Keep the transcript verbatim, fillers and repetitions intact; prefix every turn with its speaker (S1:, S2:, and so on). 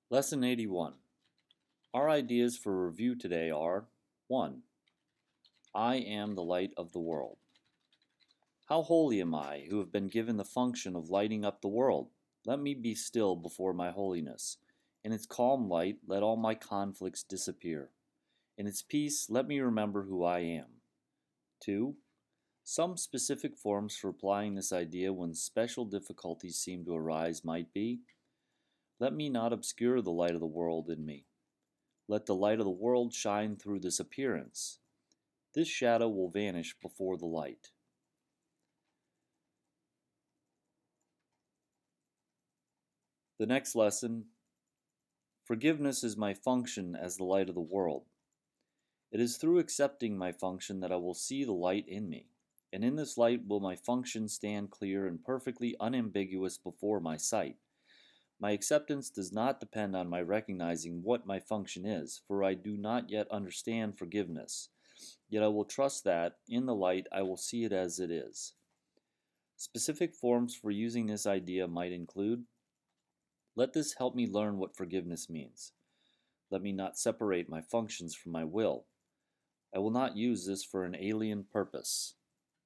S1: Lesson eighty-one. Our ideas for review today are one. I am the light of the world. How holy am I, who have been given the function of lighting up the world? Let me be still before my holiness. In its calm light, let all my conflicts disappear. In its peace, let me remember who I am. two. Some specific forms for applying this idea when special difficulties seem to arise might be: let me not obscure the light of the world in me. Let the light of the world shine through this appearance. This shadow will vanish before the light. The next lesson: forgiveness is my function as the light of the world. It is through accepting my function that I will see the light in me, and in this light will my function stand clear and perfectly unambiguous before my sight. My acceptance does not depend on my recognizing what my function is, for I do not yet understand forgiveness. Yet I will trust that, in the light, I will see it as it is. Specific forms for using this idea might include: let this help me learn what forgiveness means. Let me not separate my functions from my will. I will not use this for an alien purpose.